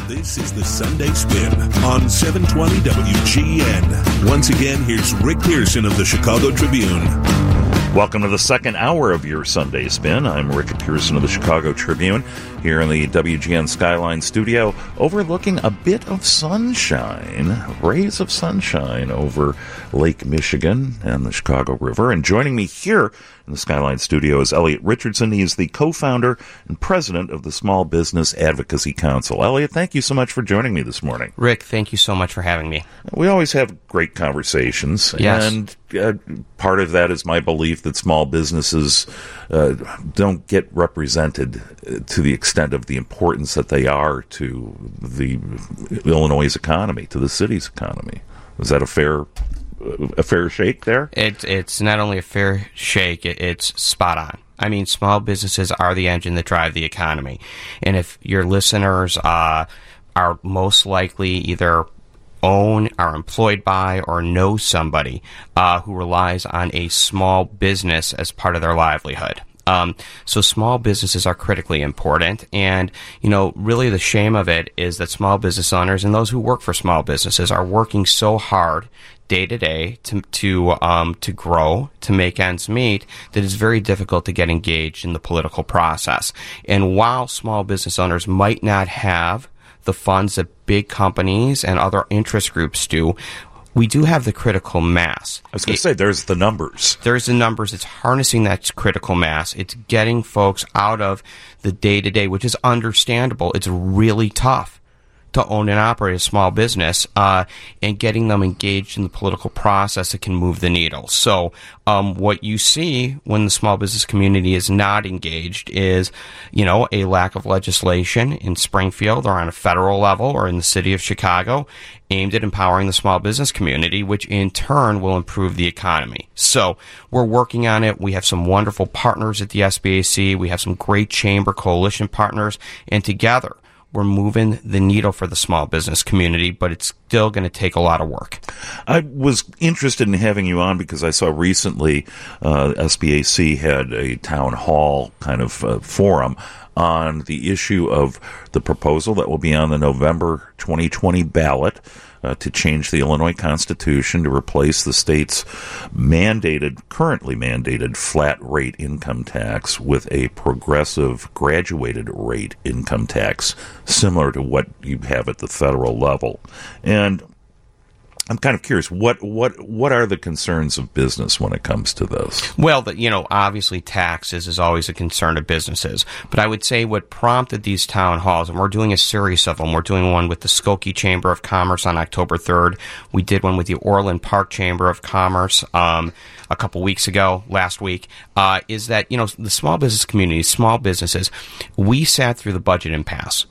This is the Sunday Spin on 720 WGN. Once again, here's Rick Pearson of the Chicago Tribune. Welcome to the second hour of your Sunday Spin. I'm Rick Pearson of the Chicago Tribune here in the WGN Skyline studio, overlooking a bit of sunshine, rays of sunshine over Lake Michigan and the Chicago River. And joining me here in the Skyline studio is Elliot Richardson. He's the co-founder and president of the Small Business Advocacy Council. Elliot, thank you so much for joining me this morning. Rick, thank you so much for having me. We always have great conversations. Yes. And part of that is my belief that small businesses don't get represented to the extent of the importance that they are to the Illinois' economy, to the city's economy. Is that a fair shake there? It's not only a fair shake, it's spot on. I mean, small businesses are the engine that drive the economy. And if your listeners are most likely either own, are employed by, or know somebody who relies on a small business as part of their livelihood. So small businesses are critically important, and, really the shame of it is that small business owners and those who work for small businesses are working so hard day to day to grow, to make ends meet, that it's very difficult to get engaged in the political process. And while small business owners might not have the funds that big companies and other interest groups do, we do have the critical mass. I was going to say, there's the numbers. There's the numbers. It's harnessing that critical mass. It's getting folks out of the day-to-day, which is understandable. It's really tough to own and operate a small business, and getting them engaged in the political process that can move the needle. So what you see when the small business community is not engaged is, a lack of legislation in Springfield or on a federal level or in the city of Chicago aimed at empowering the small business community, which in turn will improve the economy. So we're working on it. We have some wonderful partners at the SBAC. We have some great chamber coalition partners, and together we're moving the needle for the small business community, but it's still going to take a lot of work. I was interested in having you on because I saw recently SBAC had a town hall kind of forum on the issue of the proposal that will be on the November 2020 ballot to change the Illinois Constitution to replace the state's currently mandated flat rate income tax with a progressive graduated rate income tax, similar to what you have at the federal level. And I'm kind of curious, what are the concerns of business when it comes to this? Well, obviously taxes is always a concern of businesses. But I would say what prompted these town halls, and we're doing a series of them. We're doing one with the Skokie Chamber of Commerce on October 3rd. We did one with the Orland Park Chamber of Commerce a couple weeks ago, last week, is that, the small business community, small businesses, we sat through the budget impasse.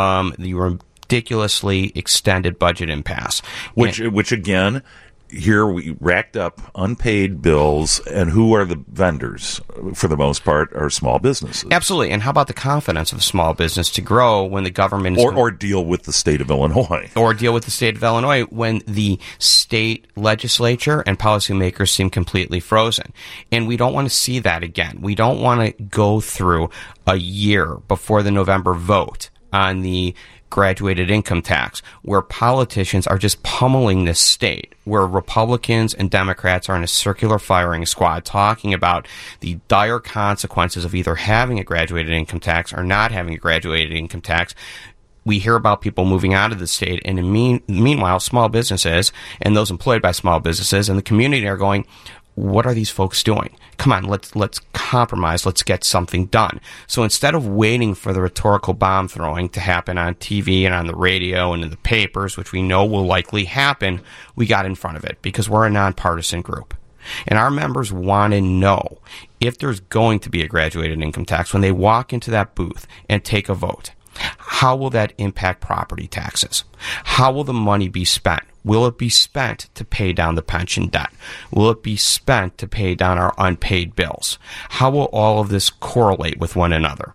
The ridiculously extended budget impasse. Which again, here we racked up unpaid bills, and who are the vendors, for the most part, are small businesses. Absolutely. And how about the confidence of a small business to grow when the government is... Or deal with the state of Illinois. Or deal with the state of Illinois when the state legislature and policymakers seem completely frozen. And we don't want to see that again. We don't want to go through a year before the November vote on the graduated income tax, where politicians are just pummeling this state, where Republicans and Democrats are in a circular firing squad talking about the dire consequences of either having a graduated income tax or not having a graduated income tax. We hear about people moving out of the state, and meanwhile, small businesses and those employed by small businesses and the community are going, what are these folks doing? Come on, let's compromise. Let's get something done. So instead of waiting for the rhetorical bomb throwing to happen on TV and on the radio and in the papers, which we know will likely happen, we got in front of it because we're a nonpartisan group. And our members want to know if there's going to be a graduated income tax when they walk into that booth and take a vote. How will that impact property taxes? How will the money be spent? Will it be spent to pay down the pension debt? Will it be spent to pay down our unpaid bills? How will all of this correlate with one another?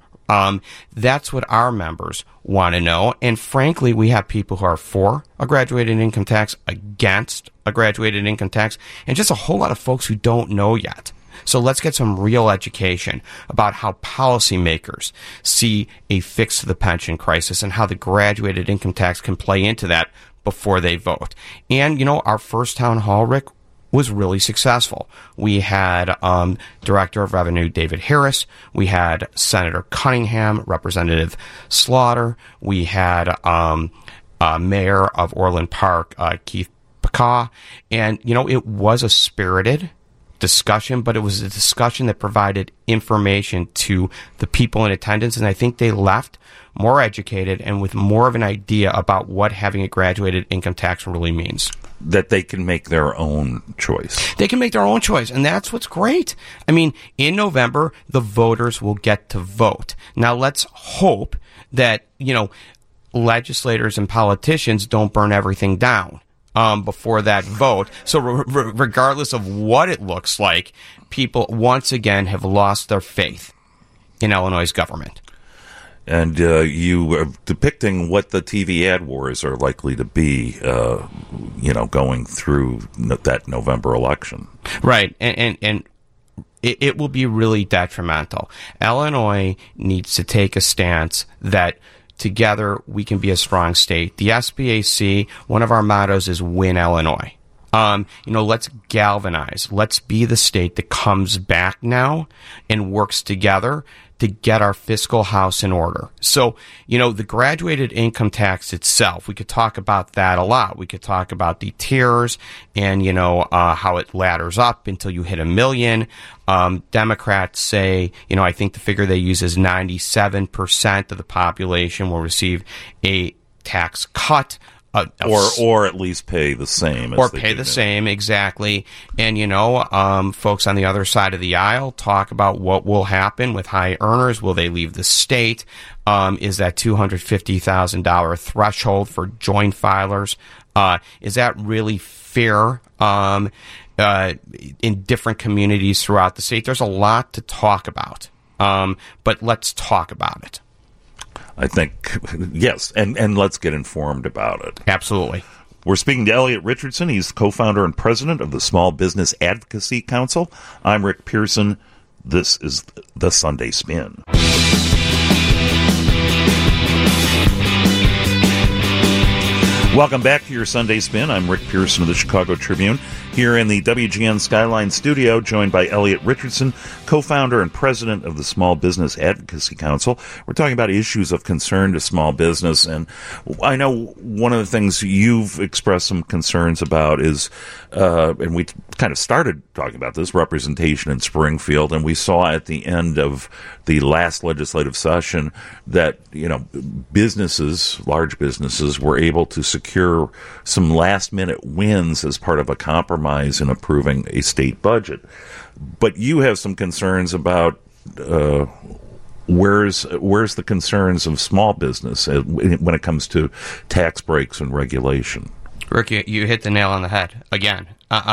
That's what our members want to know. And frankly, we have people who are for a graduated income tax, against a graduated income tax, and just a whole lot of folks who don't know yet. So let's get some real education about how policymakers see a fix to the pension crisis and how the graduated income tax can play into that before they vote. And, our first town hall, Rick, was really successful. We had Director of Revenue David Harris. We had Senator Cunningham, Representative Slaughter. We had Mayor of Orland Park, Keith Pacaw. And, it was a spirited discussion, but it was a discussion that provided information to the people in attendance. And I think they left more educated and with more of an idea about what having a graduated income tax really means. That they can make their own choice. They can make their own choice, and that's what's great. I mean, in November, the voters will get to vote. Now, let's hope that, legislators and politicians don't burn everything down before that vote. So regardless of what it looks like, people once again have lost their faith in Illinois' government. And you are depicting what the TV ad wars are likely to be, going through that November election. Right. And it will be really detrimental. Illinois needs to take a stance that together we can be a strong state. The SBAC, one of our mottos is Win Illinois. Let's galvanize. Let's be the state that comes back now and works together to get our fiscal house in order. So, the graduated income tax itself, we could talk about that a lot. We could talk about the tiers and, how it ladders up until you hit $1 million. Democrats say, I think the figure they use is 97% of the population will receive a tax cut. Or at least pay the same. Or pay the same, exactly. And, folks on the other side of the aisle talk about what will happen with high earners. Will they leave the state? Is that $250,000 threshold for joint filers? Is that really fair in different communities throughout the state? There's a lot to talk about, but let's talk about it. I think, yes, and let's get informed about it. Absolutely. We're speaking to Elliot Richardson. He's co-founder and president of the Small Business Advocacy Council. I'm Rick Pearson. This is the Sunday Spin. Welcome back to your Sunday Spin. I'm Rick Pearson of the Chicago Tribune, here in the WGN Skyline studio, joined by Elliot Richardson, co-founder and president of the Small Business Advocacy Council. We're talking about issues of concern to small business, and I know one of the things you've expressed some concerns about is, and we kind of started talking about this, representation in Springfield, and we saw at the end of the last legislative session that, businesses, large businesses, were able to secure some last-minute wins as part of a compromise in approving a state budget. But you have some concerns about where's the concerns of small business when it comes to tax breaks and regulation. Rick, you hit the nail on the head again.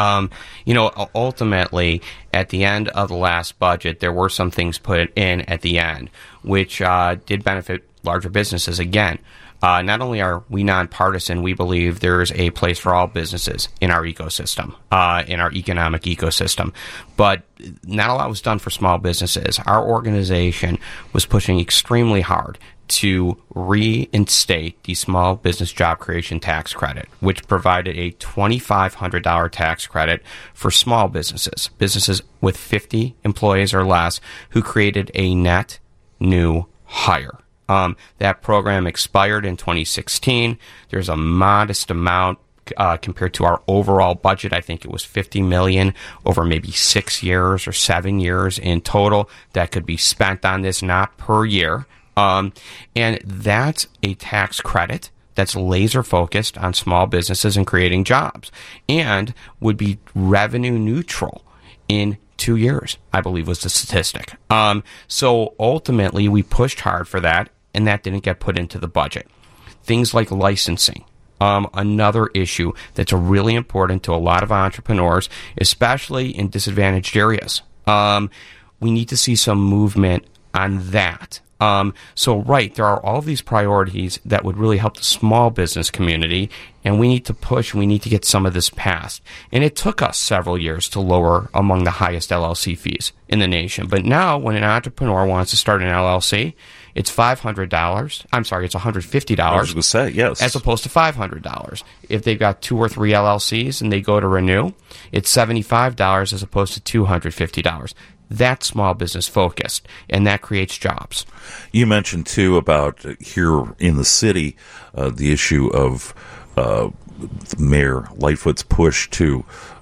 Ultimately, at the end of the last budget, there were some things put in at the end which did benefit larger businesses again. Not only are we nonpartisan, we believe there's a place for all businesses in our ecosystem, in our economic ecosystem. But not a lot was done for small businesses. Our organization was pushing extremely hard to reinstate the Small Business Job Creation Tax Credit, which provided a $2,500 tax credit for small businesses, businesses with 50 employees or less, who created a net new hire. That program expired in 2016. There's a modest amount compared to our overall budget. I think it was $50 million over maybe 6 years or 7 years in total that could be spent on this, not per year. And that's a tax credit that's laser focused on small businesses and creating jobs, and would be revenue neutral in 2 years, I believe was the statistic. So ultimately, we pushed hard for that, and that didn't get put into the budget. Things like licensing, another issue that's really important to a lot of entrepreneurs, especially in disadvantaged areas. We need to see some movement on that. So, right, there are all these priorities that would really help the small business community, and we need to push, we need to get some of this passed. And it took us several years to lower among the highest LLC fees in the nation. But now, when an entrepreneur wants to start an LLC, it's $500. I'm sorry, it's $150. I was going to say, yes. As opposed to $500. If they've got 2 or 3 LLCs and they go to renew, it's $75 as opposed to $250. That's small business focused, and that creates jobs. You mentioned, too, about here in the city, the issue of Mayor Lightfoot's push to,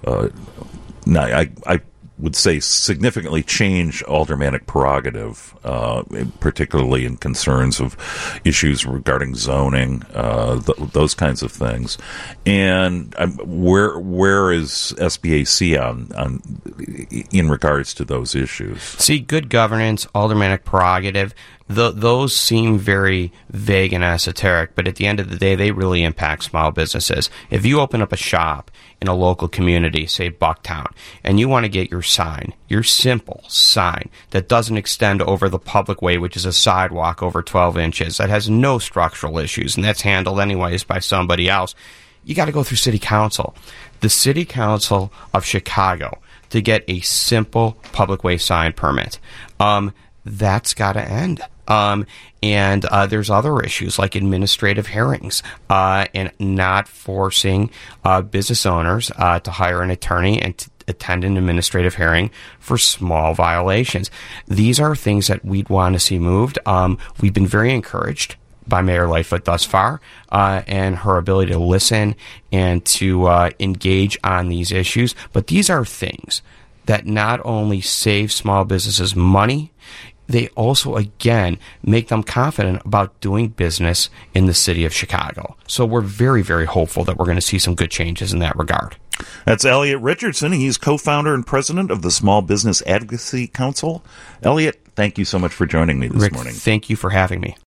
I would say, significantly change aldermanic prerogative, particularly in concerns of issues regarding zoning, those kinds of things. And where is SBAC on in regards to those issues? See, good governance, aldermanic prerogative, those seem very vague and esoteric, but at the end of the day, they really impact small businesses. If you open up a shop in a local community, say Bucktown, and you want to get your sign, your simple sign that doesn't extend over the public way, which is a sidewalk over 12 inches, that has no structural issues, and that's handled anyways by somebody else, you got to go through City Council. The City Council of Chicago to get a simple public way sign permit. That's got to end. And there's other issues like administrative hearings and not forcing business owners to hire an attorney and to attend an administrative hearing for small violations. These are things that we'd want to see moved. We've been very encouraged by Mayor Lightfoot thus far and her ability to listen and to engage on these issues. But these are things that not only save small businesses money, they also, again, make them confident about doing business in the city of Chicago. So we're very, very hopeful that we're going to see some good changes in that regard. That's Elliot Richardson. He's co-founder and president of the Small Business Advocacy Council. Elliot, thank you so much for joining me this morning. Thank you for having me.